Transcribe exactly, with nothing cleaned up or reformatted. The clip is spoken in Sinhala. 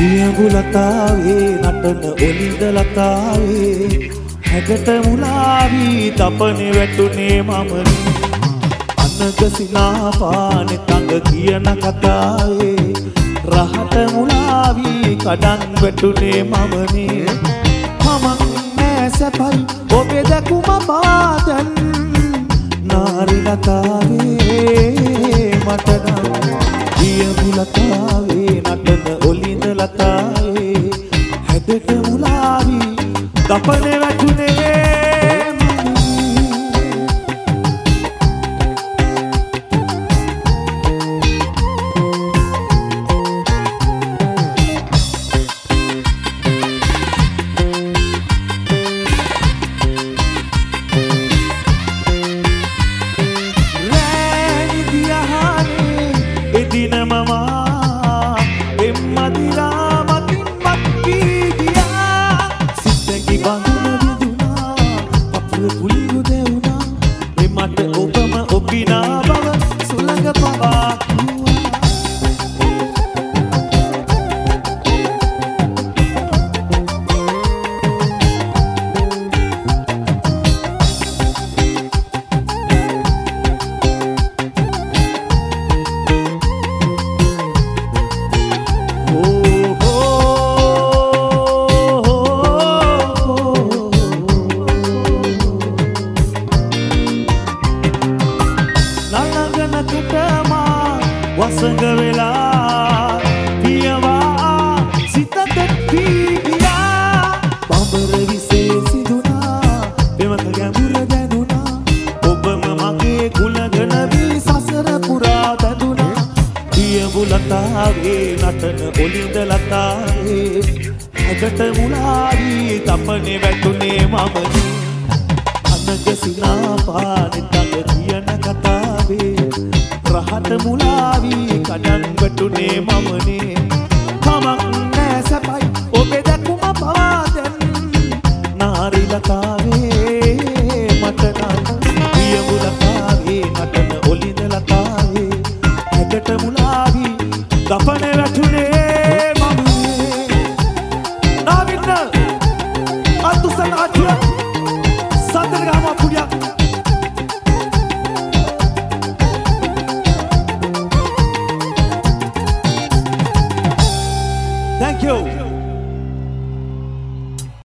පියඹුලතාවේ නටන ඔලිඳ ලතාවේ හැකට මුලාවී තපනේ වැටුනේ මමනේ අනග සිනාපානේ තඟ කියන කතාවේ රහට මුලාවී කඩන් වැටුනේ මමනේ මම නෑ සැපයි ඔබේ දැකුම පාදන් නාරි ලතාවේ මට නම් පියඹුලතාවේ නටන ඔලිඳ ලතාවේ හැඩට මුලාවී දපනේ වැටුනේ වසඟ වෙලා පියවා සිත දෙපී ගියා බඹර විසේ සිදුනා පෙමක ගැඹුර දැනුණා ඔබම මගේ කුලගෙන වී සසර පුරා බැඳුණා පියඹුලතාවේ නටන ඔලිඳ ලතාවේ හැකට මුලාවී තපනේ වැටුනේ මමනේ අනග සිනාපානේ තඟ කියන කතාවේ රහට මුලාවී කඩන් වැටුනේ මමනේ කමක් නෑ සැපයි ඔබේ දැකුම පවාදෙන් නාරි ලතාවේ මට නම් පියඹුලතාවේ නටන ඔලිඳ ලතාවේ හැඩට මුලාවී දපනේ වැටුනේ මමනේ නාවින්න අතුසන අතුර සතරගම පුඩියක් Thank you.